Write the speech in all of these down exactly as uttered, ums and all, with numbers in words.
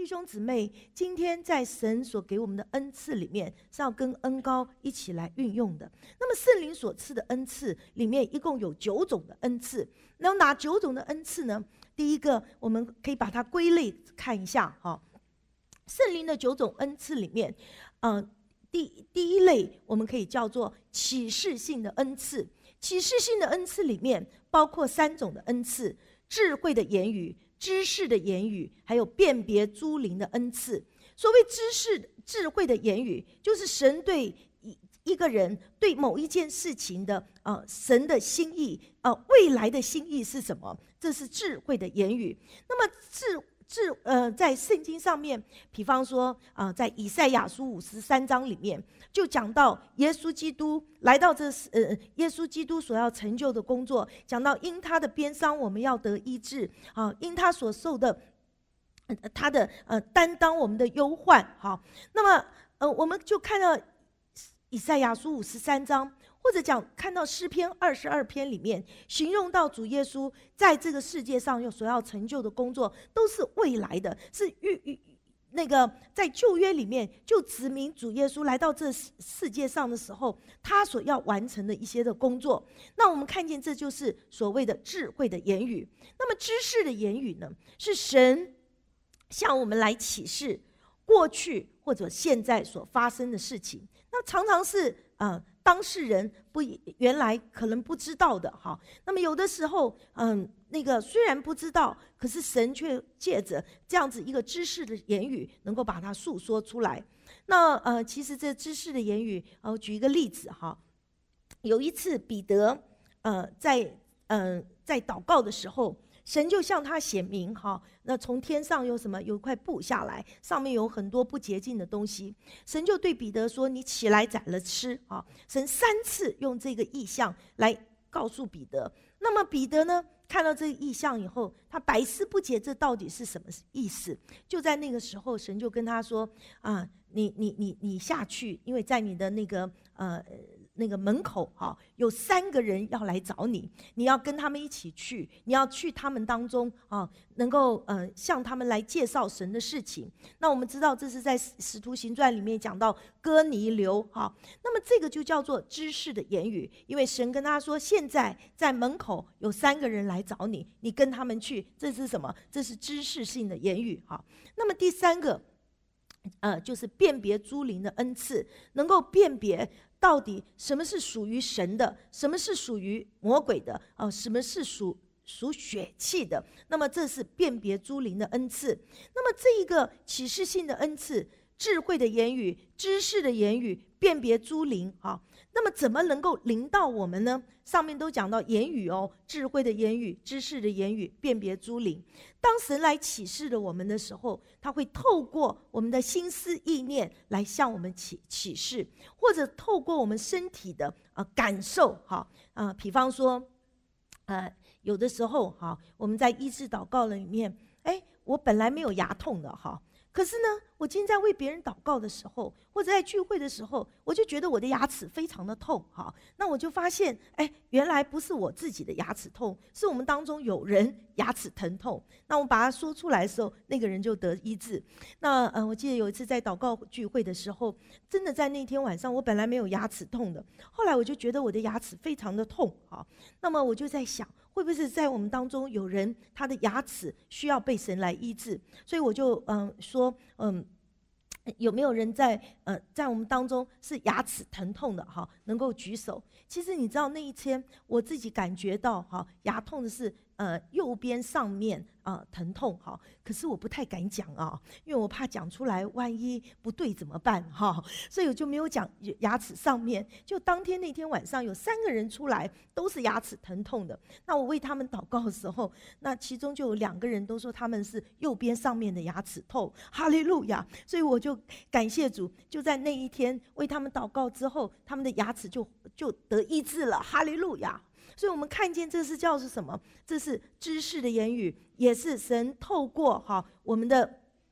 弟兄姊妹，今天在神所给我们的恩赐里面，是要跟恩膏一起来运用的。那么圣灵所赐的恩赐里面，一共有九种的恩赐。然后哪九种的恩赐呢？第一个，我们可以把它归类看一下哈。圣灵的九种恩赐里面，嗯、呃，第第一类我们可以叫做启示性的恩赐。启示性的恩赐里面包括三种的恩赐：智慧的言语、知识的言语，还有辨别诸灵的恩赐。所谓知识、智慧的言语，就是神对一个人、对某一件事情的呃神的心意，呃未来的心意是什么？这是智慧的言语。那么智智呃在圣经上面，比方说啊、呃，在以赛亚书五十三章里面，就讲到耶稣基督来到这呃耶稣基督所要成就的工作，讲到因他的鞭伤我们要得医治啊，因他所受的。他的呃担当我们的忧患，好，那么呃我们就看到以赛亚书五十三章，或者讲看到诗篇二十二篇里面，形容到主耶稣在这个世界上又所要成就的工作，都是未来的，是预预那个在旧约里面就指明主耶稣来到这世界上的时候，他所要完成的一些的工作。那我们看见这就是所谓的智慧的言语。那么知识的言语呢，是神向我们来启示过去或者现在所发生的事情，那常常是呃当事人不原来可能不知道的哈。那么有的时候，嗯，那个虽然不知道，可是神却借着这样子一个知识的言语，能够把它诉说出来。那呃，其实这知识的言语，呃，举一个例子哈。有一次彼得呃在嗯、呃、在祷告的时候，神就向他显明哈，那从天上有什么？有一块布下来，上面有很多不洁净的东西。神就对彼得说：“你起来宰了吃。”啊，神三次用这个意象来告诉彼得。那么彼得呢，看到这个意象以后，他百思不解，这到底是什么意思？就在那个时候，神就跟他说：“啊，你你你你下去，因为在你的那个呃。”那个门口哈，有三个人要来找你，你要跟他们一起去，你要去他们当中啊，能够呃向他们来介绍神的事情。那我们知道这是在使徒行传里面讲到哥尼流哈，那么这个就叫做知识的言语，因为神跟他说，现在在门口有三个人来找你，你跟他们去，这是什么？这是知识性的言语哈。那么第三个，呃，就是辨别诸灵的恩赐，能够辨别到底什么是属于神的，什么是属于魔鬼的，哦、呃，什么是属属血气的。那么这是辨别诸灵的恩赐。那么这一个启示性的恩赐，智慧的言语、知识的言语、辨别诸灵啊，那么怎么能够临到我们呢？上面都讲到言语哦，智慧的言语、知识的言语、辨别诸灵。当神来启示了我们的时候，他会透过我们的心思意念来向我们启启示，或者透过我们身体的呃感受哈啊、呃，比方说，呃，有的时候哈，我们在医治祷告了里面，哎，我本来没有牙痛的哈。可是呢，我今天在为别人祷告的时候，或者在聚会的时候，我就觉得我的牙齿非常的痛，哈，那我就发现，哎，原来不是我自己的牙齿痛，是我们当中有人牙齿疼痛。那我把它说出来的时候，那个人就得医治。那呃，我记得有一次在祷告聚会的时候，真的在那天晚上，我本来没有牙齿痛的，后来我就觉得我的牙齿非常的痛，哈，那么我就在想，会不会是在我们当中有人他的牙齿需要被神来医治？所以我就嗯、呃、说嗯。有没有人在呃在我们当中是牙齿疼痛的哈？能够举手。其实你知道那一天我自己感觉到哈，牙痛的是呃右边上面啊、呃、疼痛哈，可是我不太敢讲啊，因为我怕讲出来万一不对怎么办哈，所以我就没有讲牙齿上面。就当天那天晚上有三个人出来，都是牙齿疼痛的。那我为他们祷告的时候，那其中就有两个人都说他们是右边上面的牙齿痛，哈利路亚！所以我就感谢主，就在那一天为他们祷告之后，他们的牙齿就就得医治了，哈利路亚！所以我们看见这是叫是什么？这是知识的言语，也是神透过哈我们的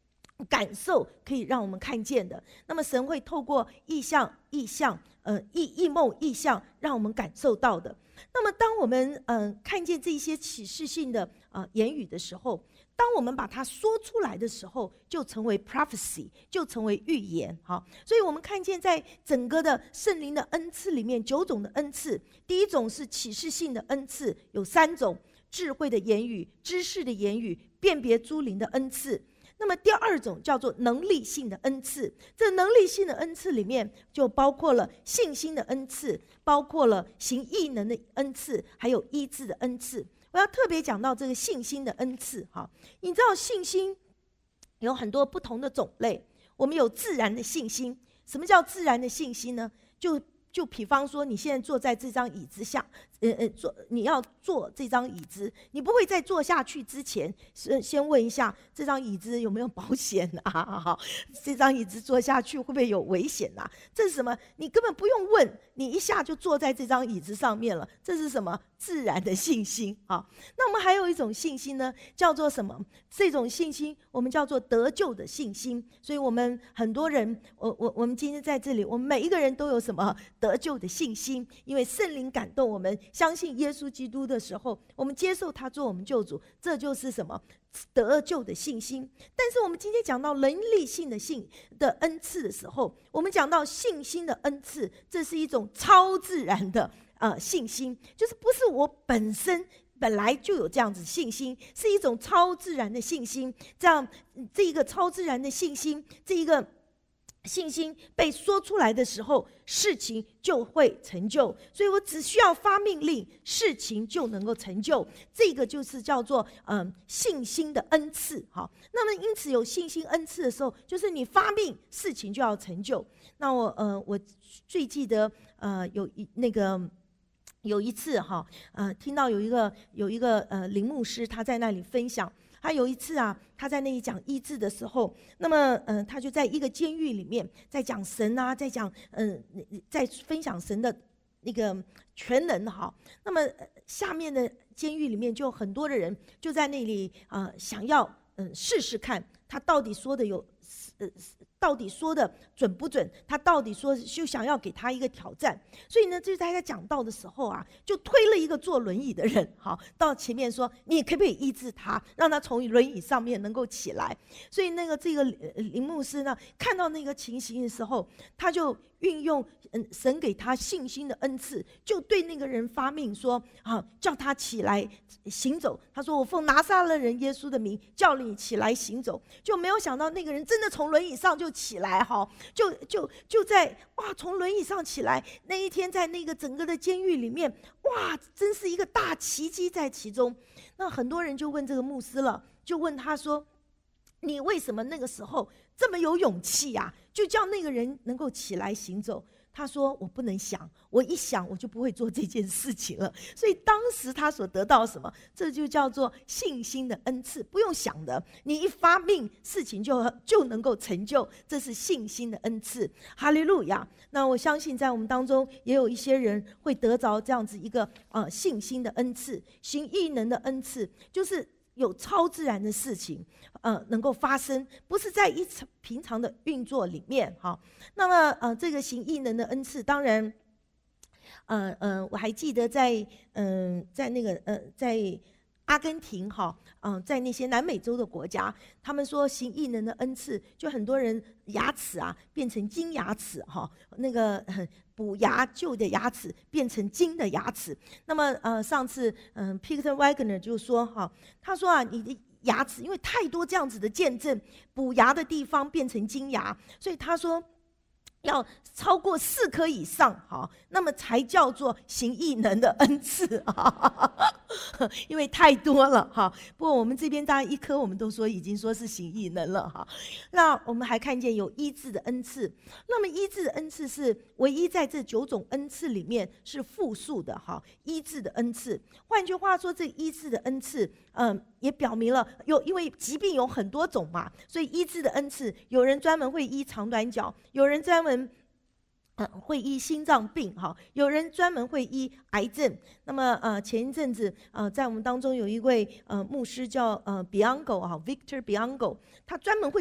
感受可以让我们看见的。那么神会透过意象、意象、呃异异梦、意象，让我们感受到的。那么当我们嗯、呃、看见这些启示性的呃言语的时候，当我们把它说出来的时候，就成为 prophecy， 就成为预言。好，所以我们看见在整个的圣灵的恩赐里面，九种的恩赐，第一种是启示性的恩赐，有三种：智慧的言语、知识的言语、辨别诸灵的恩赐。那么第二种叫做能力性的恩赐，这能力性的恩赐里面就包括了信心的恩赐，包括了行异能的恩赐，还有医治的恩赐。我要特别讲到这个信心的恩赐。哈，你知道信心有很多不同的种类，我们有自然的信心。什么叫自然的信心呢？就就比方说，你现在坐在这张椅子下，呃呃，坐你要坐这张椅子，你不会在坐下去之前，先先问一下这张椅子有没有保险啊？这张椅子坐下去会不会有危险啊？这是什么？你根本不用问，你一下就坐在这张椅子上面了。这是什么？自然的信心啊。那我们还有一种信心呢，叫做什么？这种信心我们叫做得救的信心。所以我们很多人，我我我们今天在这里，我们每一个人都有什么得救的信心？因为圣灵感动我们，相信耶稣基督的时候，我们接受他做我们救主，这就是什么？得救的信心。但是我们今天讲到能力性的信的恩赐的时候，我们讲到信心的恩赐，这是一种超自然的呃信心，就是不是我本身本来就有这样子信心，是一种超自然的信心。这样这一个超自然的信心，这一个信心被说出来的时候，事情就会成就。所以我只需要发命令，事情就能够成就。这个就是叫做嗯信心的恩赐。好，那么因此有信心恩赐的时候，就是你发命，事情就要成就。那我呃我最记得呃有一那个。有一次哈，呃，听到有一个有一个呃林牧师他在那里分享，他有一次啊，他在那里讲医治的时候，那么呃他就在一个监狱里面在讲神啊，在讲嗯、呃、在分享神的那个全能哈。那么、呃、下面的监狱里面就很多的人就在那里啊、呃、想要嗯、呃、试试看他到底说的有呃。到底说的准不准？他到底说就想要给他一个挑战，所以呢，就是他在讲道的时候啊，就推了一个坐轮椅的人，好到前面说：“你可不可以医治他，让他从轮椅上面能够起来？”所以那个这个林牧师呢，看到那个情形的时候，他就运用嗯神给他信心的恩赐，就对那个人发命说：“啊，叫他起来行走。”他说：“我奉拿撒勒人耶稣的名，叫你起来行走。”就没有想到那个人真的从轮椅上就起来，哈，就就就在哇，从轮椅上起来。那一天在那个整个的监狱里面，哇，真是一个大奇迹在其中。那很多人就问这个牧师了，就问他说：“你为什么那个时候这么有勇气呀、啊？就叫那个人能够起来行走？”他说：“我不能想，我一想我就不会做这件事情了。”所以当时他所得到什么？这就叫做信心的恩赐，不用想的，你一发命，事情就就能够成就，这是信心的恩赐。哈利路亚！那我相信在我们当中也有一些人会得着这样子一个呃信心的恩赐，行异能的恩赐，就是有超自然的事情，呃，能够发生，不是在一平常的运作里面，哈。那么，呃，这个行异能的恩赐，当然，呃呃，我还记得在，嗯、呃，在那个，呃，在阿根廷，哈，嗯、呃，在那些南美洲的国家，他们说行异能的恩赐，就很多人牙齿啊变成金牙齿，哈，那个。呃补牙旧的牙齿变成金的牙齿。那么，呃，上次，嗯、呃、，Peter Wagner 就说，哈，他说啊，你的牙齿因为太多这样子的见证，补牙的地方变成金牙，所以他说要超过四颗以上，好，那么才叫做行异能的恩赐啊，因为太多了哈。不过我们这边当然一颗我们都说已经说是行异能了哈。那我们还看见有医治的恩赐，那么医治的恩赐是唯一在这九种恩赐里面是复数的哈，医治的恩赐。换句话说，这医治的恩赐，嗯，也表明了有因为疾病有很多种嘛，所以医治的恩赐，有人专门会医长短脚，有人专门。呃，会医心脏病哈，有人专门会医癌症。那么呃，前一阵子呃，在我们当中有一位呃牧师叫呃 Bianco 哈 ，Victor Bianco， 他专门会。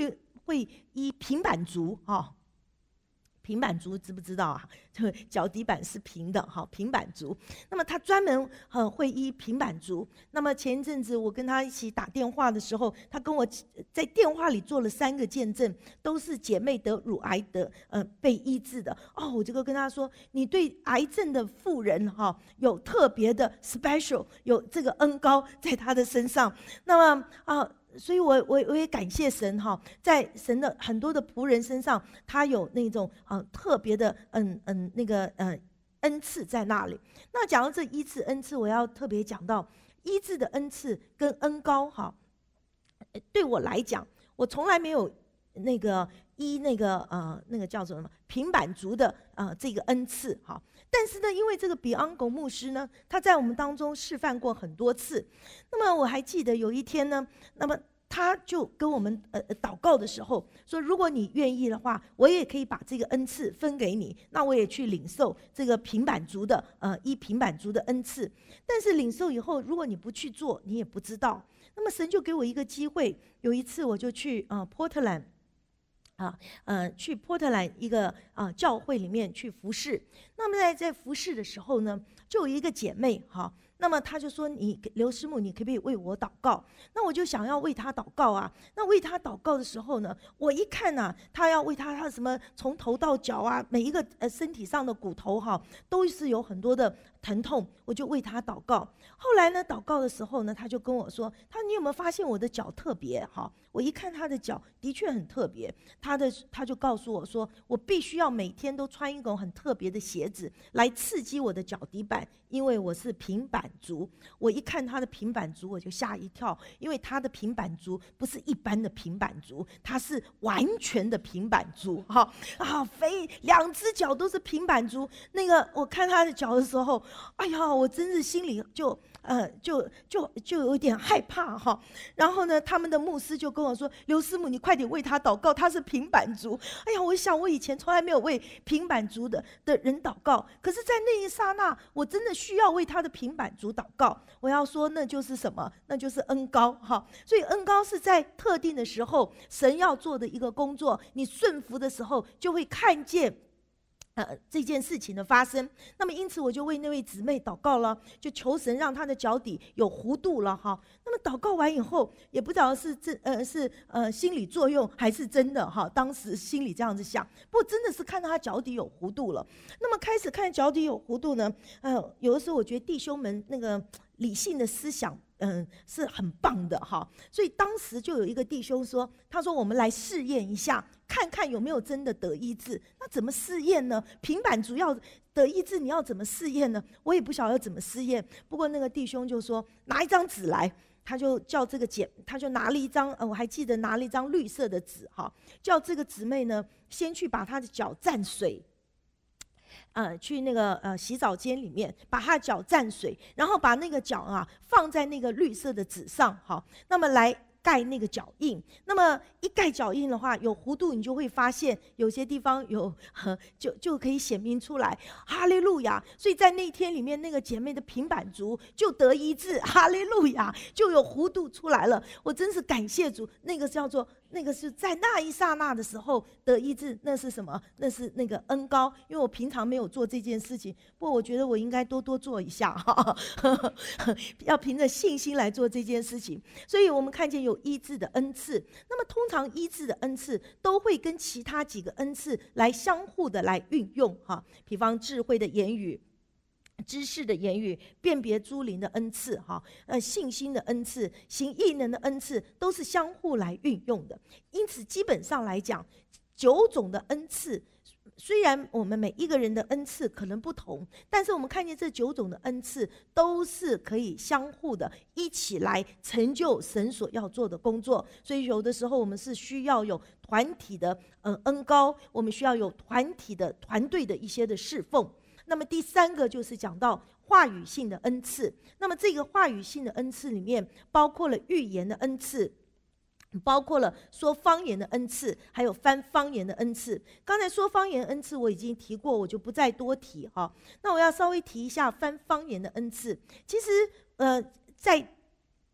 会医平板族哈。哦平板族知不知道啊？脚底板是平的，哈，平板族。那么他专门呃会医平板族。那么前一阵子我跟他一起打电话的时候，他跟我在电话里做了三个见证，都是姐妹得乳癌的，呃被医治的。哦，我这个跟他说，你对癌症的妇人哈、哦、有特别的 special， 有这个恩膏在他的身上。那么啊。呃所以我，我我也感谢神哈，在神的很多的仆人身上，他有那种呃特别的嗯嗯那个呃恩赐在那里。那讲到这医治恩赐，我要特别讲到医治的恩赐跟恩膏哈。对我来讲，我从来没有那个医那个呃那个叫什么平板族的呃这个恩赐哈。但是呢，因为这个比昂狗牧师呢，他在我们当中示范过很多次。那么我还记得有一天呢，那么他就跟我们呃祷告的时候说，如果你愿意的话，我也可以把这个恩赐分给你，那我也去领受这个平板族的呃一平板族的恩赐。但是领受以后，如果你不去做，你也不知道。那么神就给我一个机会，有一次我就去呃波特兰。啊，呃，去波特兰一个啊、呃、教会里面去服侍。那么在在服侍的时候呢，就有一个姐妹哈，那么她就说：“你刘师母，你可不可以为我祷告？”那我就想要为她祷告啊。那为她祷告的时候呢，我一看呢、啊，她要为她她什么从头到脚啊，每一个呃身体上的骨头哈，都是有很多的疼痛，我就为她祷告。后来呢，祷告的时候呢，她就跟我说：“她你有没有发现我的脚特别哈？”我一看她的脚的确很特别，她的她就告诉我说，我必须要每天都穿一种很特别的鞋子来刺激我的脚底板，因为我是平板族。我一看她的平板族，我就吓一跳，因为她的平板族不是一般的平板族，她是完全的平板族，哈啊，肥两只脚都是平板族。那个我看她的脚的时候，哎呀，我真是心里就。呃，就就就有点害怕哈，然后呢，他们的牧师就跟我说：“刘师母，你快点为他祷告，他是平板族。”哎呀，我想我以前从来没有为平板族的的人祷告，可是，在那一刹那，我真的需要为他的平板族祷告。我要说，那就是什么？那就是恩膏哈。所以恩膏是在特定的时候，神要做的一个工作，你顺服的时候，就会看见。呃，这件事情的发生，那么因此我就为那位姊妹祷告了，就求神让她的脚底有弧度了哈。那么祷告完以后，也不知道是真呃是呃心理作用还是真的哈。当时心里这样子想，不过真的是看到她脚底有弧度了。那么开始看脚底有弧度呢，呃，有的时候我觉得弟兄们那个理性的思想。嗯，是很棒的哈，所以当时就有一个弟兄说，他说我们来试验一下，看看有没有真的得医治。那怎么试验呢？平板族要得医治，你要怎么试验呢？我也不晓得要怎么试验。不过那个弟兄就说，拿一张纸来，他就叫这个姐，他就拿了一张，呃，我还记得拿了一张绿色的纸哈，叫这个姊妹呢，先去把她的脚蘸水。呃，去那个呃洗澡间里面，把他的脚蘸水，然后把那个脚啊放在那个绿色的纸上，好，那么来盖那个脚印。那么一盖脚印的话，有弧度，你就会发现有些地方有，呃、就就可以显明出来。哈利路亚！所以在那一天里面，那个姐妹的平板足就得医治，哈利路亚，就有弧度出来了。我真是感谢主，那个叫做。那个是在那一刹那的时候得医治，那是什么？那是那个恩膏，因为我平常没有做这件事情，不过我觉得我应该多多做一下哈，要凭着信心来做这件事情。所以我们看见有医治的恩赐，那么通常医治的恩赐都会跟其他几个恩赐来相互的来运用哈，比方智慧的言语。知识的言语，辨别诸灵的恩赐，哈，呃，信心的恩赐，行异能的恩赐，都是相互来运用的。因此，基本上来讲，九种的恩赐，虽然我们每一个人的恩赐可能不同，但是我们看见这九种的恩赐都是可以相互的一起来成就神所要做的工作。所以，有的时候我们是需要有团体的呃恩膏，我们需要有团体的团队的一些的侍奉。那么第三个就是讲到话语性的恩赐，那么这个话语性的恩赐里面包括了预言的恩赐，包括了说方言的恩赐，还有翻方言的恩赐。刚才说方言恩赐我已经提过，我就不再多提哈。那我要稍微提一下翻方言的恩赐。其实呃，在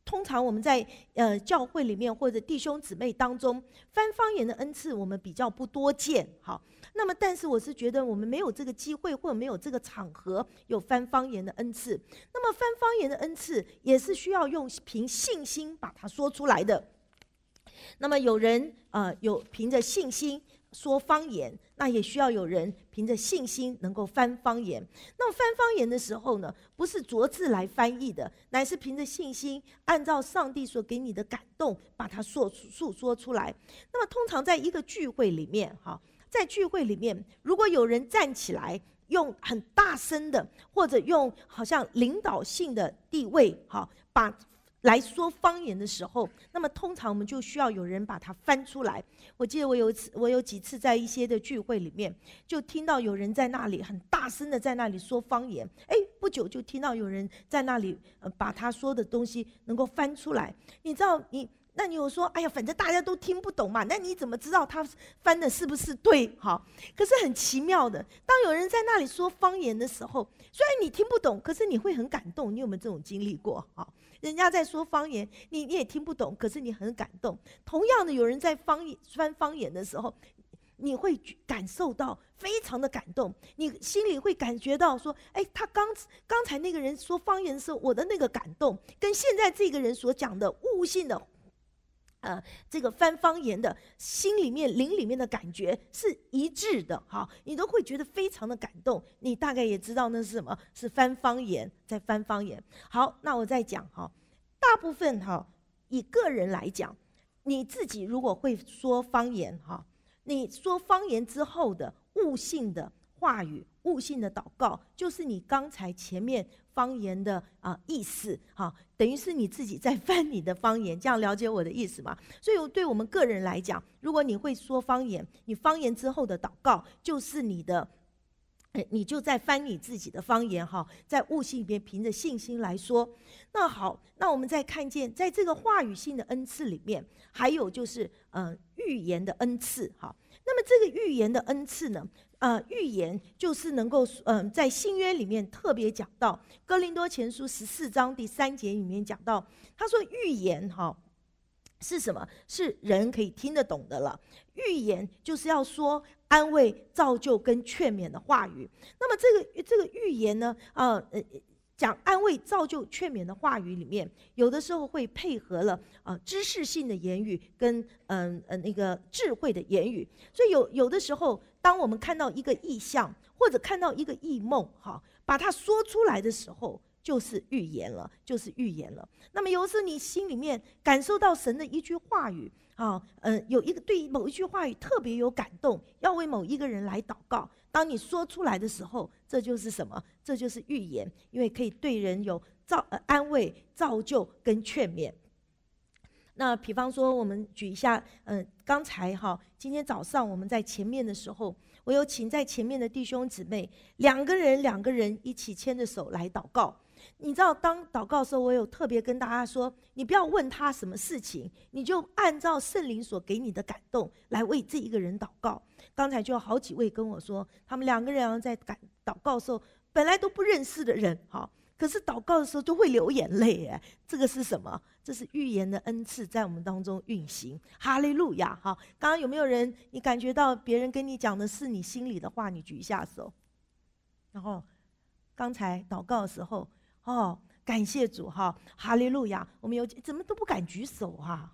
通常我们在呃教会里面或者弟兄姊妹当中，翻方言的恩赐我们比较不多见，好。那么，但是我是觉得我们没有这个机会，或者没有这个场合有翻方言的恩赐。那么，翻方言的恩赐也是需要用凭信心把它说出来的。那么，有人呃有凭着信心说方言，那也需要有人凭着信心能够翻方言。那么翻方言的时候呢，不是逐字来翻译的，乃是凭着信心，按照上帝所给你的感动，把它说诉说出来。那么，通常在一个聚会里面，哈。在聚会里面，如果有人站起来，用很大声的，或者用好像领导性的地位，好，把来说方言的时候，那么通常我们就需要有人把它翻出来。我记得我有一次，我有几次在一些的聚会里面，就听到有人在那里很大声的在那里说方言，哎，不久就听到有人在那里、呃、把他说的东西能够翻出来。你知道你。那你有说，哎呀，反正大家都听不懂嘛，那你怎么知道他翻的是不是对？好，可是很奇妙的，当有人在那里说方言的时候，虽然你听不懂，可是你会很感动。你有没有这种经历过？好，人家在说方言，你你也听不懂，可是你很感动。同样的，有人在方言翻方言的时候，你会感受到非常的感动，你心里会感觉到说，哎，他刚刚才那个人说方言的时候，我的那个感动，跟现在这个人所讲的悟性的。呃，这个翻方言的心里面、灵里面的感觉是一致的，好，你都会觉得非常的感动。你大概也知道那是什么，是翻方言，在翻方言。好，那我再讲哈，大部分哈，以个人来讲，你自己如果会说方言哈，你说方言之后的悟性的话语、悟性的祷告，就是你刚才前面方言的啊、呃、意思，哈，等于是你自己在翻你的方言，这样了解我的意思吗？所以对我们个人来讲，如果你会说方言，你方言之后的祷告就是你的，你就在翻你自己的方言，哈，在悟性里面凭着信心来说。那好，那我们再看见，在这个话语性的恩赐里面，还有就是嗯、呃、预言的恩赐，哈。那么这个预言的恩赐呢？呃，预言就是能够，嗯、呃，在新约里面特别讲到，哥林多前书十四章第三节里面讲到，他说预言哈是什么？是人可以听得懂的了。预言就是要说安慰、造就跟劝勉的话语。那么这个这个预言呢，呃呃。讲安慰、造就、劝勉的话语里面，有的时候会配合了呃知识性的言语跟嗯 呃, 呃那个智慧的言语，所以有有的时候，当我们看到一个意象或者看到一个异梦，哈，把它说出来的时候，就是预言了，就是预言了。那么有时你心里面感受到神的一句话语，啊，呃，有一个对某一句话语特别有感动，要为某一个人来祷告。当你说出来的时候，这就是什么？这就是预言，因为可以对人有造、呃、安慰、造就跟劝勉。那比方说，我们举一下，嗯、呃，刚才哈，今天早上我们在前面的时候，我有请在前面的弟兄姊妹两个人两个人一起牵着手来祷告。你知道，当祷告的时候，我有特别跟大家说，你不要问他什么事情，你就按照圣灵所给你的感动来为这一个人祷告。刚才就有好几位跟我说，他们两个人在祷告的时候，本来都不认识的人，哈，可是祷告的时候就会流眼泪，哎，这个是什么？这是预言的恩赐在我们当中运行。哈利路亚！哈，刚刚有没有人你感觉到别人跟你讲的是你心里的话？你举一下手。然后刚才祷告的时候。哦，感谢主哈，哈利路亚！我们有怎么都不敢举手哈，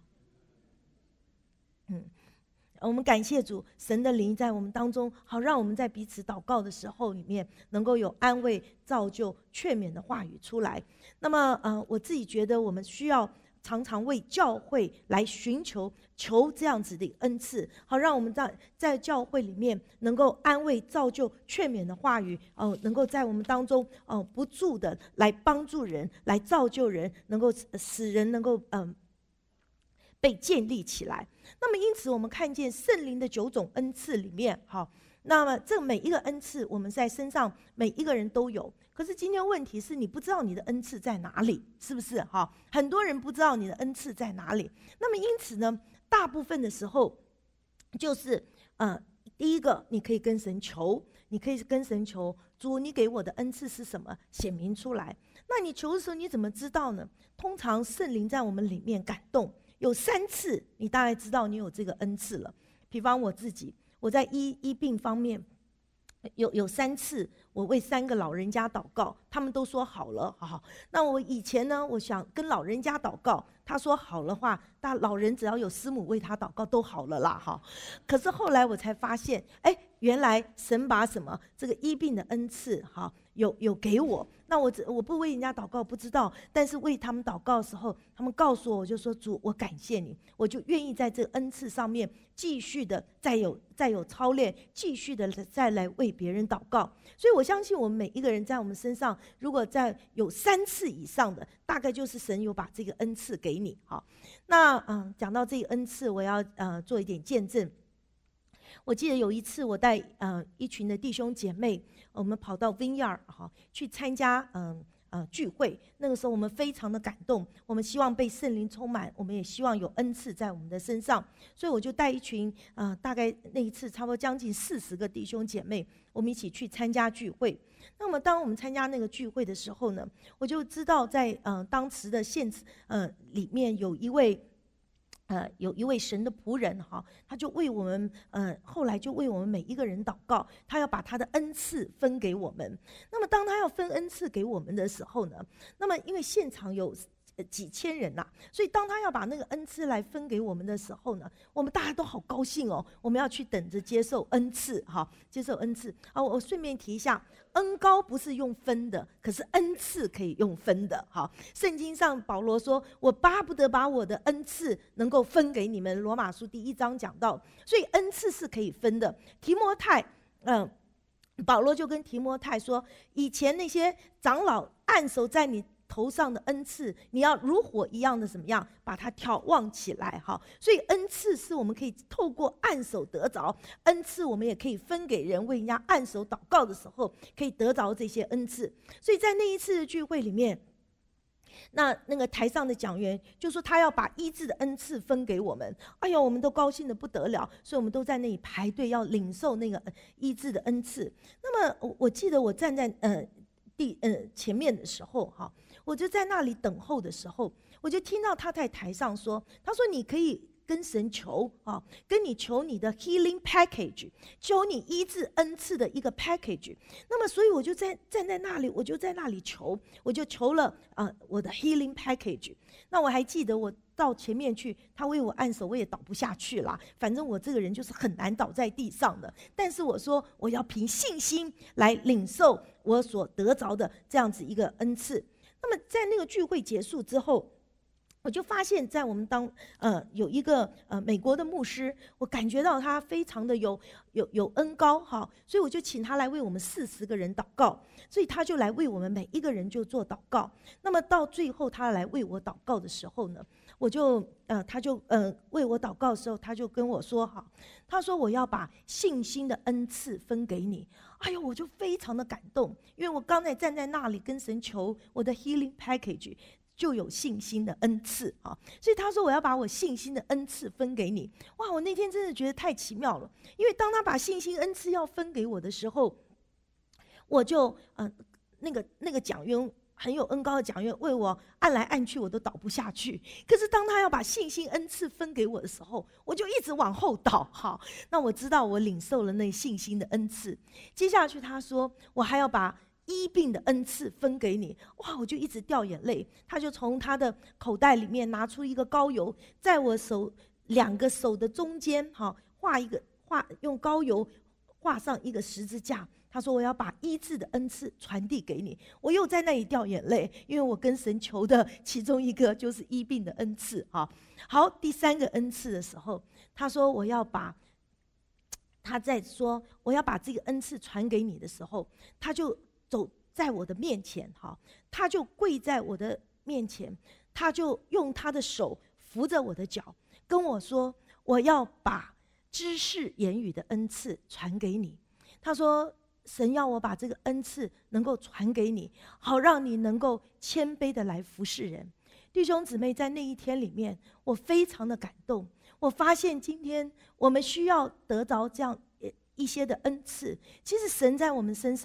嗯，我们感谢主，神的灵在我们当中，好让我们在彼此祷告的时候里面，能够有安慰、造就、劝勉的话语出来。那么，呃，我自己觉得我们需要常常为教会来寻求。求这样子的恩赐，好让我们在在教会里面能够安慰、造就、劝勉的话语，哦、呃，能够在我们当中，哦、呃，不住的来帮助人，来造就人，能够使人能够嗯、呃、被建立起来。那么，因此我们看见圣灵的九种恩赐里面，好，那么这每一个恩赐，我们在身上每一个人都有。可是今天问题是你不知道你的恩赐在哪里，是不是？哈，很多人不知道你的恩赐在哪里。那么因此呢？大部分的时候，就是呃，第一个，你可以跟神求，你可以跟神求，主，你给我的恩赐是什么？显明出来。 那你求的时候你怎么知道呢？通常圣灵在我们里面感动，有三次你大概知道你有这个恩赐了。比方我自己，我在医医病方面有有三次，我为三个老人家祷告，他们都说好了，好好。那我以前呢，我想跟老人家祷告，他说好了话，大老人只要有师母为他祷告都好了啦，哈。可是后来我才发现，哎，原来神把什么这个医病的恩赐，哈，有有给我。那我只我不为人家祷告不知道，但是为他们祷告的时候，他们告诉我，我就说主，我感谢你，我就愿意在这个恩赐上面继续的再有再有操练，继续的再来为别人祷告。所以我相信我们每一个人在我们身上，如果在有三次以上的，大概就是神有把这个恩赐给你。好，那嗯，讲到这个恩赐，我要呃做一点见证。我记得有一次，我带呃一群的弟兄姐妹，我们跑到 Vineyard 哈去参加嗯呃, 呃聚会。那个时候我们非常的感动，我们希望被圣灵充满，我们也希望有恩赐在我们的身上。所以我就带一群呃大概那一次差不多将近四十个弟兄姐妹，我们一起去参加聚会。那么当我们参加那个聚会的时候呢，我就知道在呃当时的现呃里面有一位。呃，有一位神的仆人哈，他就为我们，呃，后来就为我们每一个人祷告，他要把他的恩赐分给我们。那么，当他要分恩赐给我们的时候呢，那么因为现场有几千人呐、啊，所以当他要把那个恩赐来分给我们的时候呢，我们大家都好高兴哦，我们要去等着接受恩赐哈，接受恩赐啊。我顺便提一下，恩膏不是用分的，可是恩赐可以用分的哈。圣经上保罗说：“我巴不得把我的恩赐能够分给你们。”罗马书第一章讲到，所以恩赐是可以分的。提摩太，嗯、呃，保罗就跟提摩太说，以前那些长老按手在你头上的恩赐，你要如火一样的怎么样把它挑旺起来哈。所以恩赐是我们可以透过按手得着，恩赐我们也可以分给人，为人家按手祷告的时候可以得着这些恩赐。所以在那一次的聚会里面，那那个台上的讲员就说他要把医治的恩赐分给我们，哎呦，我们都高兴得不得了，所以我们都在那里排队要领受那个医治的恩赐。那么我我记得我站在呃第呃前面的时候哈。我就在那里等候的时候，我就听到他在台上说：“他说你可以跟神求啊，跟你求你的 healing package， 求你医治恩赐的一个 package。”那么，所以我就在站在那里，我就在那里求，我就求了啊、呃、我的 healing package。那我还记得我到前面去，他为我按手，我也倒不下去啦。反正我这个人就是很难倒在地上的。但是我说我要凭信心来领受我所得着的这样子一个恩赐。那么在那个聚会结束之后，我就发现在我们当呃有一个呃美国的牧师，我感觉到他非常的有有有恩膏哈，所以我就请他来为我们四十个人祷告，所以他就来为我们每一个人就做祷告。那么到最后他来为我祷告的时候呢，我就呃他就呃为我祷告的时候，他就跟我说哈，他说我要把信心的恩赐分给你。哎呦，我就非常的感动，因为我刚才站在那里跟神求我的 healing package， 就有信心的恩赐啊。所以他说我要把我信心的恩赐分给你。哇，我那天真的觉得太奇妙了，因为当他把信心恩赐要分给我的时候，我就呃那个那个讲员。很有恩膏的讲员为我按来按去，我都倒不下去。可是当他要把信心恩赐分给我的时候，我就一直往后倒。好，那我知道我领受了那信心的恩赐。接下去他说，我还要把医病的恩赐分给你。哇，我就一直掉眼泪。他就从他的口袋里面拿出一个膏油，在我手两个手的中间，哈，画一个画用膏油画上一个十字架。他说我要把医治的恩赐传递给你。我又在那里掉眼泪，因为我跟神求的其中一个就是医病的恩赐啊。好，第三个恩赐的时候，他说我要把他在说我要把这个恩赐传给你的时候，他就走在我的面前，哈，他就跪在我的面前，他就用他的手扶着我的脚，跟我说我要把知识言语的恩赐传给你。他说神要我把这个恩赐能够传给你，好让你能够谦卑的来服侍人。弟兄姊妹，在那一天里面，我非常的感动。我发现今天我们需要得着这样一些的恩赐。其实神在我们身上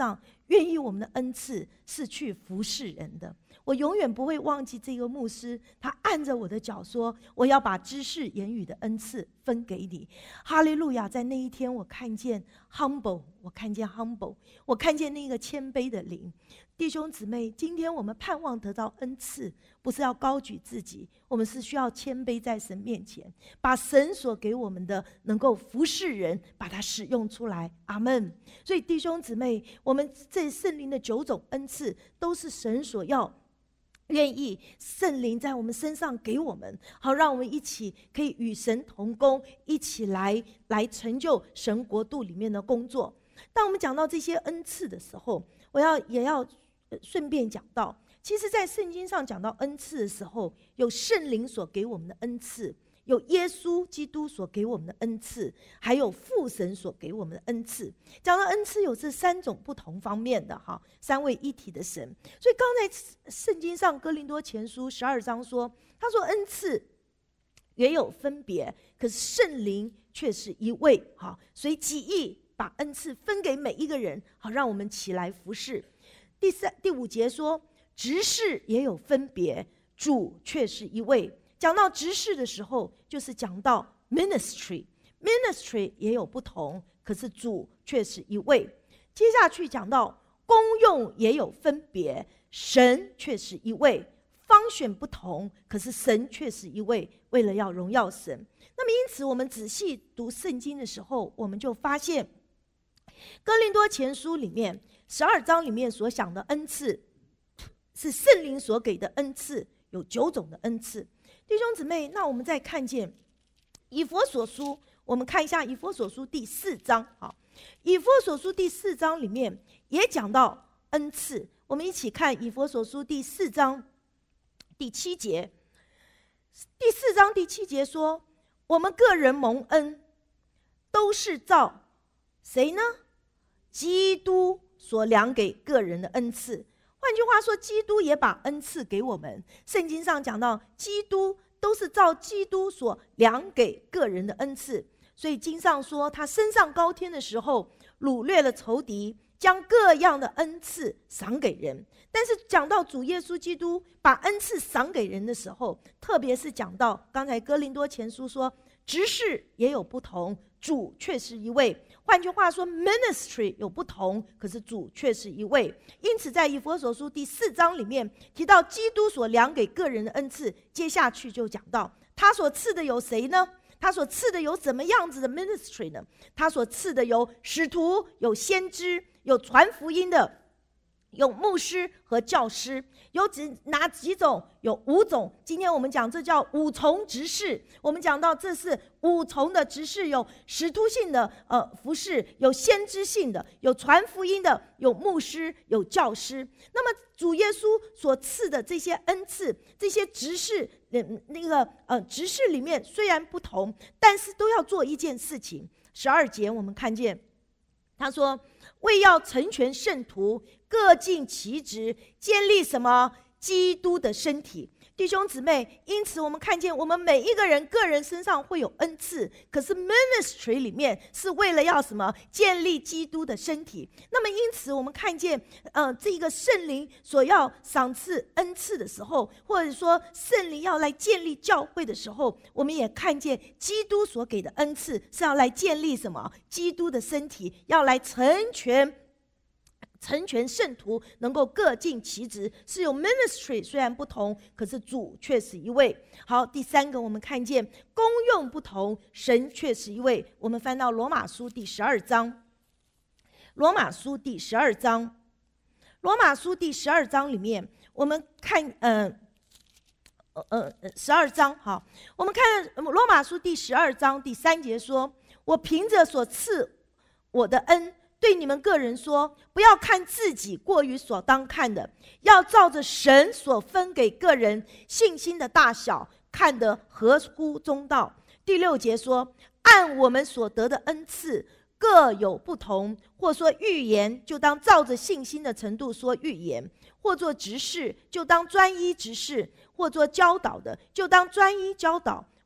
愿意我们的恩赐是去服侍人的。我永远不会忘记这个牧师，他按着我的脚说，我要把知识言语的恩赐分给你。哈利路亚！在那一天我看见 humble， 我看见 humble， 我看见那个谦卑的灵。弟兄姊妹，今天我们盼望得到恩赐，不是要高举自己，我们是需要谦卑在神面前，把神所给我们的能够服侍人，把它使用出来。阿们。所以弟兄姊妹，我们这圣灵的九种恩赐都是神所要愿意圣灵在我们身上给我们，好让我们一起可以与神同工，一起来来成就神国度里面的工作。当我们讲到这些恩赐的时候，我要也要顺便讲到，其实在圣经上讲到恩赐的时候，有圣灵所给我们的恩赐，有耶稣基督所给我们的恩赐，还有父神所给我们的恩赐。讲到恩赐有这三种不同方面的哈，三位一体的神。所以刚才圣经上哥林多前书十二章说，他说恩赐也有分别，可是圣灵却是一位，哈，随己意把恩赐分给每一个人，好让我们起来服侍。第三第五节说，执事也有分别，主却是一位。讲到执事的时候，就是讲到 ministry， ministry 也有不同，可是主却是一位。接下去讲到功用也有分别，神却是一位。方选不同，可是神却是一位，为了要荣耀神。那么因此我们仔细读圣经的时候，我们就发现哥林多前书里面十二章里面所讲的恩赐，是圣灵所给的恩赐，有九种的恩赐。弟兄姊妹，那我们再看见以弗所书，我们看一下以弗所书第四章。好，以弗所书第四章里面也讲到恩赐，我们一起看以弗所书第四章第七节。第四章第七节说，我们个人蒙恩都是照谁呢？基督所量给个人的恩赐。换句话说，基督也把恩赐给我们。圣经上讲到，基督都是照基督所量给个人的恩赐。所以经上说，他升上高天的时候，掳掠了仇敌，将各样的恩赐赏给人。但是讲到主耶稣基督把恩赐赏给人的时候，特别是讲到刚才哥林多前书说，执事也有不同，主却是一位。换句话说 ministry 有不同，可是主却是一位。因此在以弗所书第四章里面提到基督所量给个人的恩赐，接下去就讲到他所赐的有谁呢？他所赐的有怎么样子的 ministry 呢？他所赐的有使徒，有先知，有传福音的，有牧师和教师。有几哪几种？有五种。今天我们讲这叫五重执事。我们讲到这是五重的执事，有使徒性的呃服事，有先知性的，有传福音的，有牧师，有教师。那么主耶稣所赐的这些恩赐，这些执事，呃那个呃执事里面虽然不同，但是都要做一件事情。十二节我们看见他说，为要成全圣徒，各尽其职，建立什么？基督的身体。弟兄姊妹，因此我们看见我们每一个人个人身上会有恩赐，可是 ministry 里面是为了要什么？建立基督的身体。那么因此我们看见呃，这个圣灵所要赏赐恩赐的时候，或者说圣灵要来建立教会的时候，我们也看见基督所给的恩赐是要来建立什么？基督的身体，要来成全成全圣徒，能够各尽其职，是有 ministry 虽然不同，可是主却是一位。好，第三个我们看见功用不同，神却是一位。我们翻到罗马书第十二章，罗马书第十二章，罗马书第十二章里面，我们看呃呃十二章，好，我们看罗马书第十二章第三节说，我凭着所赐我的恩，对你们个人说，不要看自己过于所当看的，要照着神所分给个人信心的大小，看得合乎中道。第六节说，按我们所得的恩赐各有不同，或说预言，就当照着信心的程度说预言；或做执事，就当专一执事；或做教导的，就当专一教导；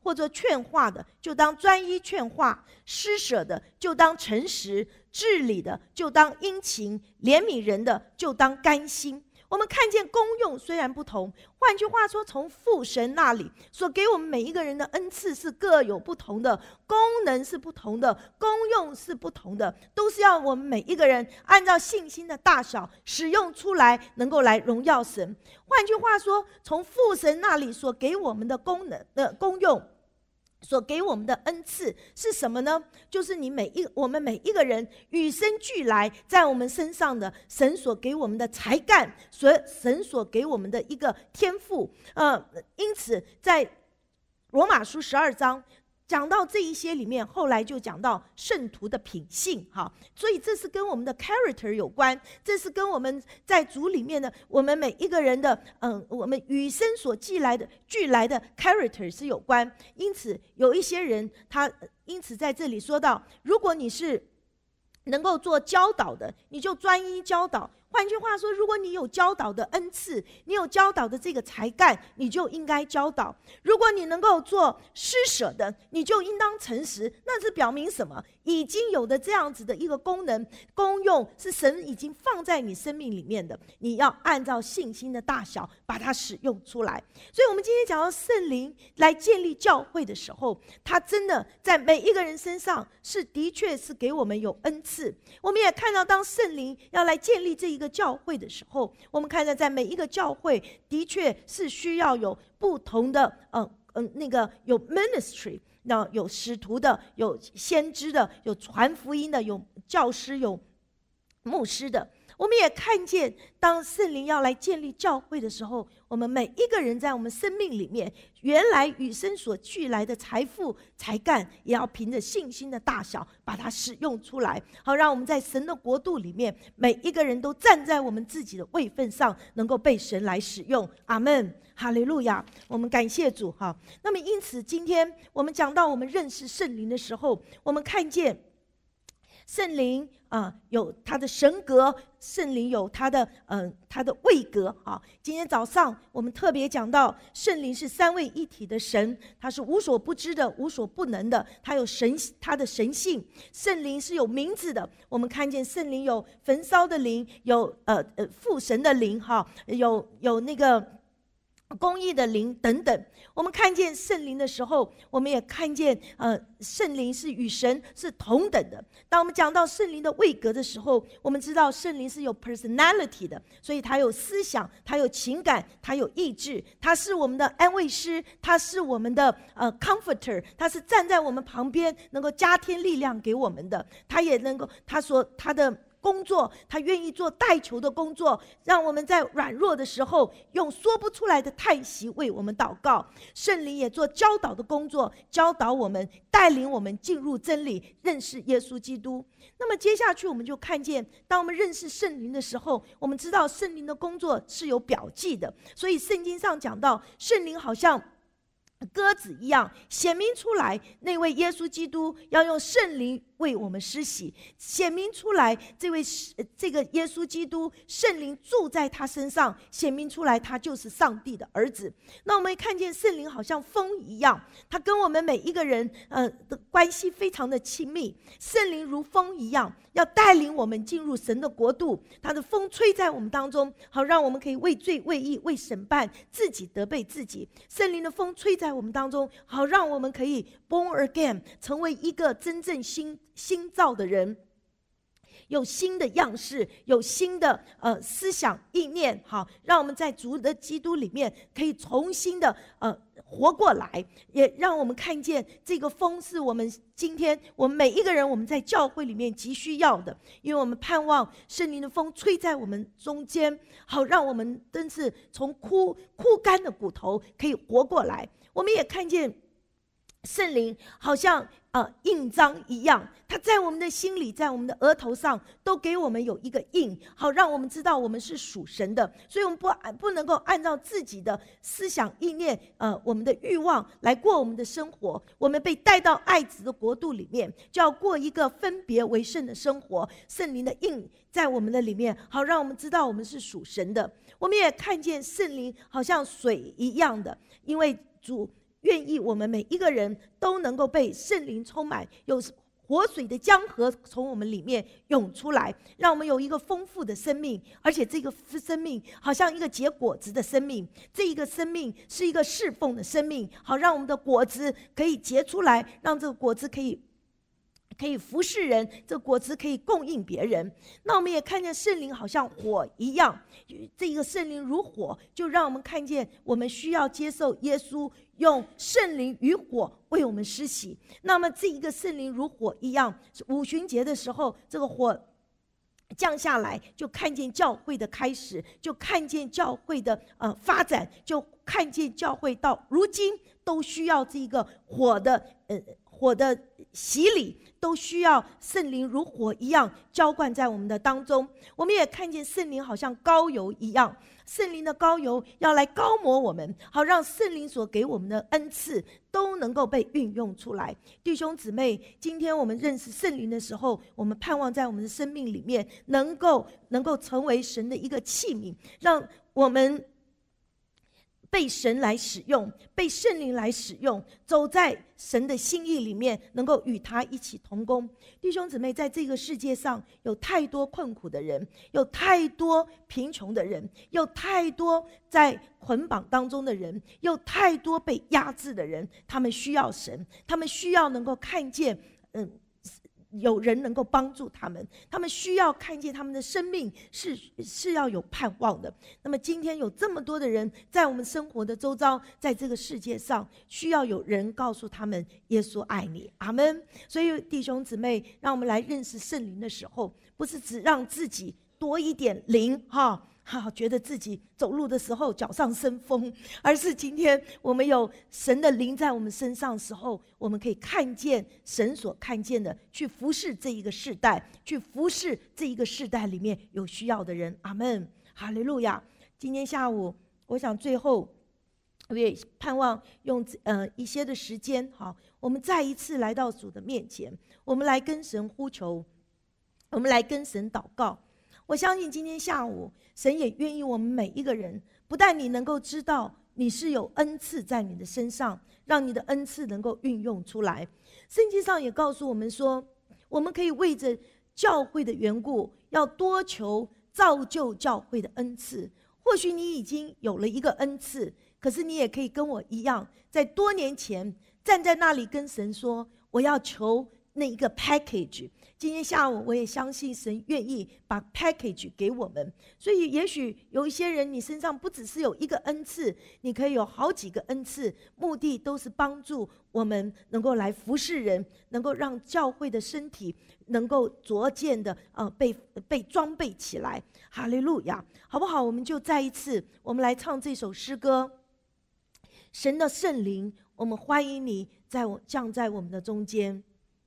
或者劝化的就当专一劝化，施舍的就当诚实，治理的就当殷勤，怜悯人的就当甘心。我们看见功用虽然不同，换句话说，从父神那里所给我们每一个人的恩赐是各有不同的，功能是不同的，功用是不同的，都是要我们每一个人按照信心的大小使用出来，能够来荣耀神。换句话说，从父神那里所给我们的功能的、呃、功用，所给我们的恩赐是什么呢？就是你每一我们每一个人与生俱来在我们身上的神所给我们的才干，所神所给我们的一个天赋。呃，因此在罗马书十二章讲到这一些里面，后来就讲到圣徒的品性，哈，所以这是跟我们的 character 有关，这是跟我们在主里面的我们每一个人的，嗯，我们与生所俱来的俱来的 character 是有关。因此有一些人他，因此在这里说到，如果你是能够做教导的，你就专一教导。换句话说，如果你有教导的恩赐，你有教导的这个才干，你就应该教导。如果你能够做施舍的，你就应当诚实。那是表明什么？已经有的这样子的一个功能功用，是神已经放在你生命里面的，你要按照信心的大小把它使用出来。所以我们今天讲到圣灵来建立教会的时候，他真的在每一个人身上是的确是给我们有恩赐。我们也看到，当圣灵要来建立这一个教会的时候，我们看到在每一个教会的确是需要有不同的呃呃那个有 ministry， 那有使徒的，有先知的，有传福音的，有教师，有牧师的。我们也看见，当圣灵要来建立教会的时候，我们每一个人在我们生命里面原来与生所俱来的财富才干，也要凭着信心的大小把它使用出来，好让我们在神的国度里面每一个人都站在我们自己的位分上，能够被神来使用。阿们，哈利路亚，我们感谢主。哈，那么因此今天我们讲到我们认识圣灵的时候，我们看见圣灵啊、呃，有他的神格，圣灵有他的嗯、呃、他的位格啊。今天早上我们特别讲到，圣灵是三位一体的神，他是无所不知的，无所不能的，他有神他的神性。圣灵是有名字的，我们看见圣灵有焚烧的灵，有呃呃父神的灵哈，有有那个公义的灵等等。我们看见圣灵的时候，我们也看见呃，圣灵是与神是同等的。当我们讲到圣灵的位格的时候，我们知道圣灵是有 personality 的，所以他有思想，他有情感，他有意志，他是我们的安慰师，他是我们的呃 comforter， 他是站在我们旁边能够加添力量给我们的。他也能够他说他的工作，他愿意做代求的工作，让我们在软弱的时候用说不出来的叹息为我们祷告。圣灵也做教导的工作，教导我们，带领我们进入真理，认识耶稣基督。那么接下去我们就看见，当我们认识圣灵的时候，我们知道圣灵的工作是有表记的。所以圣经上讲到，圣灵好像鸽子一样显明出来，那位耶稣基督要用圣灵为我们施洗，显明出来这位这个耶稣基督圣灵住在他身上，显明出来他就是上帝的儿子。那我们看见圣灵好像风一样，他跟我们每一个人呃的关系非常的亲密。圣灵如风一样，要带领我们进入神的国度，他的风吹在我们当中，好让我们可以为罪为义为审判自己责备自己。圣灵的风吹在我们当中，好让我们可以 born again， 成为一个真正新新造的人，有新的样式，有新的呃思想意念，好，让我们在主的基督里面可以重新的呃活过来，也让我们看见这个风是我们今天我们每一个人我们在教会里面急需要的，因为我们盼望圣灵的风吹在我们中间，好让我们真是从枯枯干的骨头可以活过来。我们也看见圣灵好像呃印章一样，它在我们的心里，在我们的额头上都给我们有一个印，好让我们知道我们是属神的。所以我们不不能够按照自己的思想意念呃我们的欲望来过我们的生活，我们被带到爱子的国度里面，就要过一个分别为圣的生活。圣灵的印在我们的里面，好让我们知道我们是属神的。我们也看见圣灵好像水一样的，因为主愿意我们每一个人都能够被圣灵充满，有活水的江河从我们里面涌出来，让我们有一个丰富的生命，而且这个生命好像一个结果子的生命，这一个生命是一个侍奉的生命，好让我们的果子可以结出来，让这个果子可以可以服侍人，这个果子可以供应别人。那我们也看见圣灵好像火一样，这个圣灵如火，就让我们看见我们需要接受耶稣用圣灵与火为我们施洗。那么这一个圣灵如火一样，五旬节的时候，这个火降下来，就看见教会的开始，就看见教会的呃发展，就看见教会到如今都需要这个火的呃火的洗礼，都需要圣灵如火一样浇灌在我们的当中。我们也看见圣灵好像膏油一样，圣灵的膏油要来膏抹我们，好让圣灵所给我们的恩赐都能够被运用出来。弟兄姊妹，今天我们认识圣灵的时候，我们盼望在我们的生命里面能够能够成为神的一个器皿，让我们被神来使用，被圣灵来使用，走在神的心意里面，能够与他一起同工。弟兄姊妹，在这个世界上有太多困苦的人，有太多贫穷的人，有太多在捆绑当中的人，有太多被压制的人，他们需要神，他们需要能够看见嗯有人能够帮助他们，他们需要看见他们的生命是是要有盼望的。那么今天有这么多的人在我们生活的周遭，在这个世界上，需要有人告诉他们耶稣爱你，阿们。所以弟兄姊妹，让我们来认识圣灵的时候，不是只让自己多一点灵哈。好，觉得自己走路的时候脚上生风，而是今天我们有神的灵在我们身上的时候，我们可以看见神所看见的，去服侍这一个世代，去服侍这一个世代里面有需要的人。阿们，哈利路亚。今天下午，我想最后我也盼望用呃一些的时间，好，我们再一次来到主的面前，我们来跟神呼求，我们来跟神祷告。我相信今天下午神也愿意我们每一个人，不但你能够知道你是有恩赐在你的身上，让你的恩赐能够运用出来。圣经上也告诉我们说，我们可以为着教会的缘故，要多求造就教会的恩赐。或许你已经有了一个恩赐，可是你也可以跟我一样，在多年前站在那里跟神说，我要求那一个 package。今天下午我也相信神愿意把 package 给我们，所以也许有一些人你身上不只是有一个恩赐，你可以有好几个恩赐，目的都是帮助我们能够来服侍人，能够让教会的身体能够逐渐的、呃、被, 被装备起来。哈利路亚，好不好？我们就再一次我们来唱这首诗歌，神的圣灵，我们欢迎你在我降在我们的中间。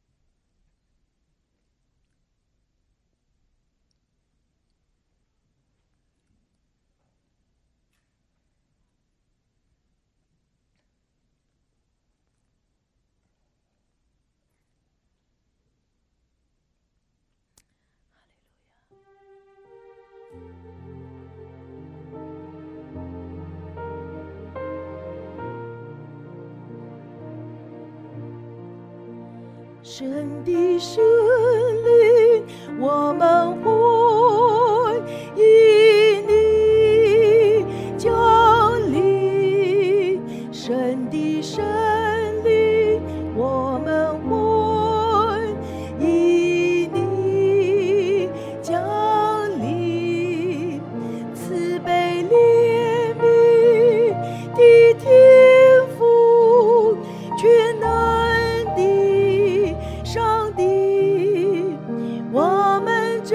神的圣灵，我们欢迎你降临。神的圣灵，我们欢迎你降临。慈悲怜悯的天父，全能上帝，我们这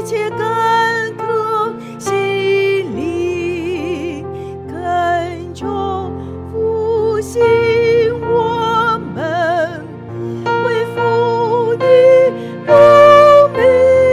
一切干渴心灵，恳求复兴我们，恢复你荣美。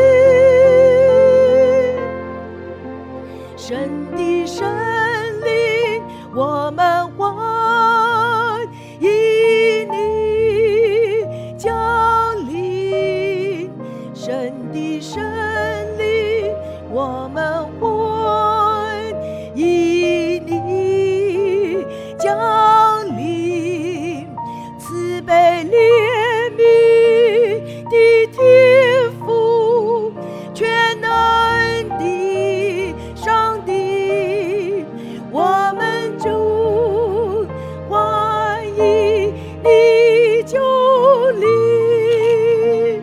神的圣灵，我们欢迎你降临。神的圣灵，我们欢迎你降临。慈悲怜悯的天父，全能的上帝，我们就欢迎你降临。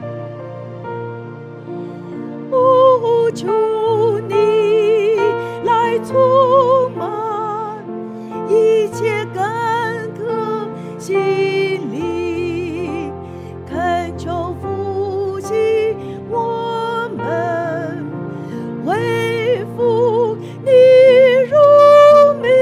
哦，求你来充满一切干渴心灵，恳求复兴我们，恢复你荣美。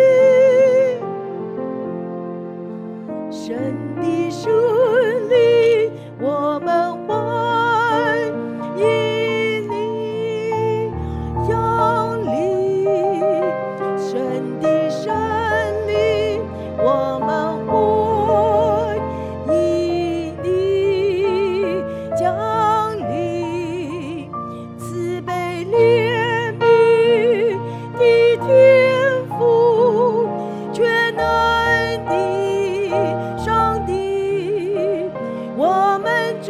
神的圣灵，我们欢迎你降临。神的圣灵，我们欢迎你降临。慈悲怜悯的天父，全能的上帝，我们真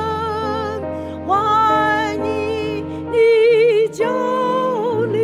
欢迎你降临。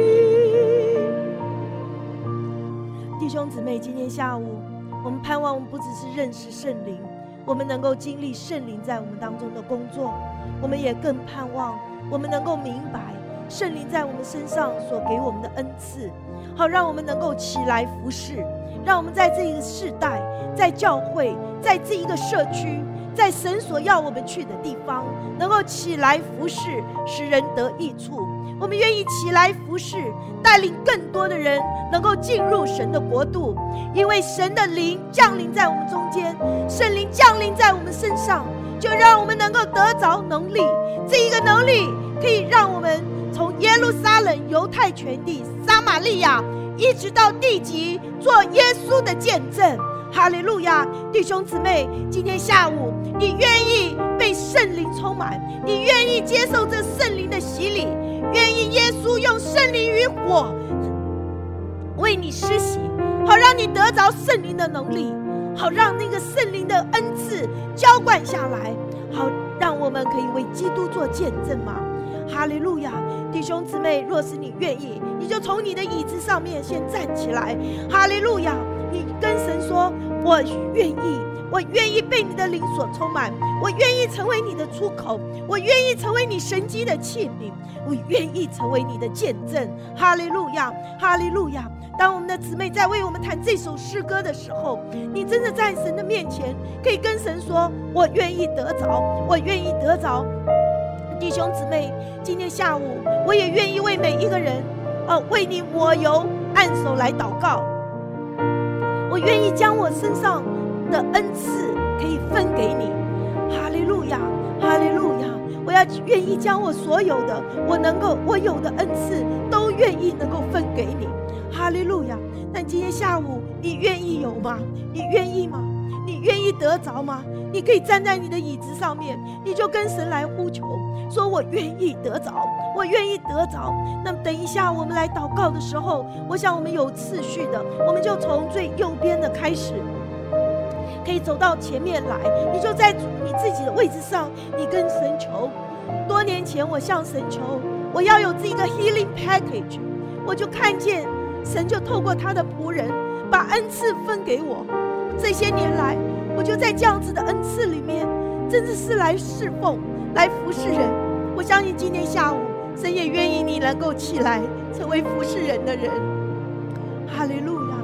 弟兄姊妹，今天下午我们盼望我们不只是认识圣灵，我们能够经历圣灵在我们当中的工作，我们也更盼望我们能够明白圣灵在我们身上所给我们的恩赐，好让我们能够起来服侍，让我们在这一个世代，在教会，在这一个社区，在神所要我们去的地方，能够起来服侍，使人得益处。我们愿意起来服侍，带领更多的人能够进入神的国度，因为神的灵降临在我们中间，圣灵降临在我们身上，就让我们能够得着能力。这一个能力可以让我们从耶路撒冷、犹太全地、撒玛利亚，一直到地极，做耶稣的见证。哈利路亚！弟兄姊妹，今天下午你愿意被圣灵充满，你愿意接受这圣灵的洗礼，愿意耶稣用圣灵与火为你施洗，好让你得着圣灵的能力，好让那个圣灵的恩赐浇灌下来，好让我们可以为基督做见证吗？哈利路亚！弟兄姊妹，若是你愿意，你就从你的椅子上面先站起来。哈利路亚！你跟神说，我愿意，我愿意被你的灵所充满，我愿意成为你的出口，我愿意成为你神迹的器皿，我愿意成为你的见证。哈利路亚，哈利路亚！当我们的姊妹在为我们弹这首诗歌的时候，你真的在神的面前可以跟神说，我愿意得着，我愿意得着。弟兄姊妹，今天下午我也愿意为每一个人、呃、为你抹油按手来祷告。我愿意将我身上的恩赐可以分给你。哈利路亚，哈利路亚！我要愿意将我所有的，我能够我有的恩赐都愿意能够分给你。哈利路亚！但今天下午你愿意有吗？你愿意吗？你愿意得着吗？你可以站在你的椅子上面，你就跟神来呼求，说我愿意得着，我愿意得着。那么等一下我们来祷告的时候，我想我们有次序的，我们就从最右边的开始，可以走到前面来，你就在你自己的位置上，你跟神求。多年前我向神求，我要有这个 healing package， 我就看见神就透过他的仆人把恩赐分给我。这些年来我就在这样子的恩赐里面，真的是来侍奉，来服侍人。我相信今天下午神也愿意你能够起来成为服侍人的人。哈利路亚！我们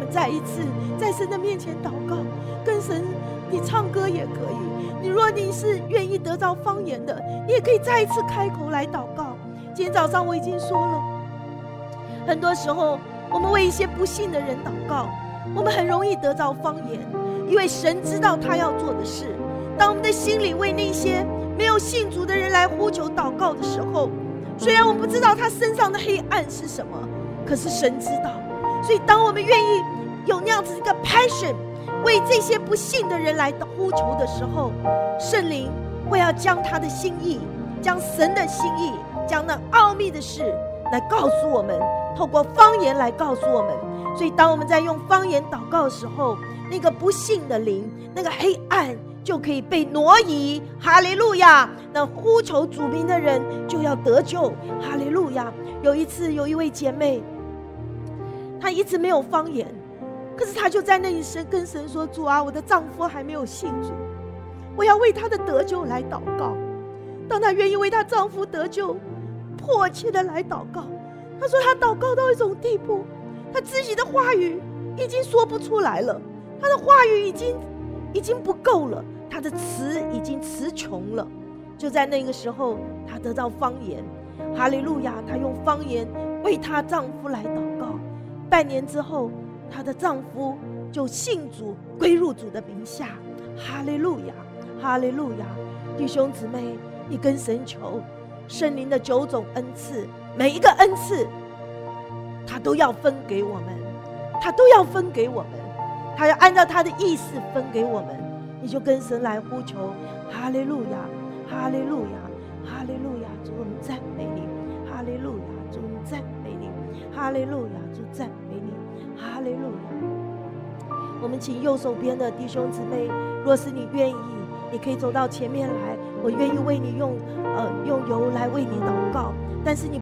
们再一次在神的面前祷告，跟神你唱歌也可以，你若你是愿意得到方言的，你也可以再一次开口来祷告。今天早上我已经说了，很多时候我们为一些不信的人祷告，我们很容易得到方言，因为神知道他要做的事。当我们的心里为那些没有信主的人来呼求祷告的时候，虽然我们不知道他身上的黑暗是什么，可是神知道。所以当我们愿意有那样子一个 passion 为这些不信的人来呼求的时候，圣灵会要将他的心意，将神的心意，将那奥秘的事来告诉我们，透过方言来告诉我们。所以当我们在用方言祷告的时候，那个不信的灵，那个黑暗就可以被挪移。哈利路亚！那呼求主名的人就要得救。哈利路亚！有一次有一位姐妹，她一直没有方言，可是她就在那里神跟神说，主啊，我的丈夫还没有信主，我要为她的得救来祷告。当她愿意为她丈夫得救迫切的来祷告，她说她祷告到一种地步，她自己的话语已经说不出来了，她的话语已经已经不够了，她的词已经词穷了。就在那个时候，她得到方言。哈利路亚！她用方言为她丈夫来祷告。半年之后，她的丈夫就信主，归入主的名下。哈利路亚！哈利路亚！弟兄姊妹，你跟神求圣灵的九种恩赐，每一个恩赐他都要分给我们，他都要分给我们，他要按照他的意思分给我们。你就跟神来呼求，哈利路亚，哈利路亚，哈利路亚！主，我们赞美你，哈利路亚！主，我们赞美你，哈利路亚！主，赞美你，哈利路亚！我们请右手边的弟兄姊妹，若是你愿意，你可以走到前面来，我愿意为你用呃用油来为你祷告。但是你